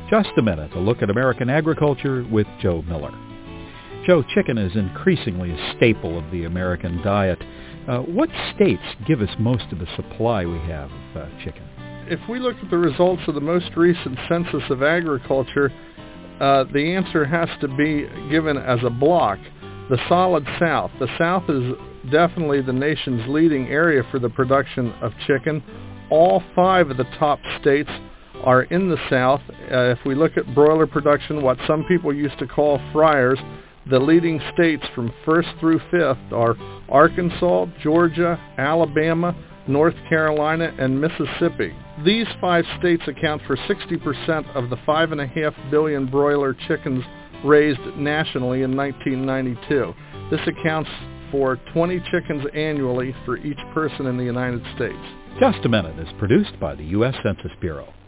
Just a Minute, a look at American agriculture with Joe Miller. Joe, chicken is increasingly a staple of the American diet. What states give us most of the supply we have of chicken? If we look at the results of the most recent census of agriculture, the answer has to be given as a block. The solid South. The South is definitely the nation's leading area for the production of chicken. All 5 of the top states are in the South. If we look at broiler production, what some people used to call fryers, the leading states from 1st through 5th are Arkansas, Georgia, Alabama, North Carolina, and Mississippi. These 5 states account for 60% of the 5.5 billion broiler chickens raised nationally in 1992. This accounts for 20 chickens annually for each person in the United States. Just a Minute is produced by the U.S. Census Bureau.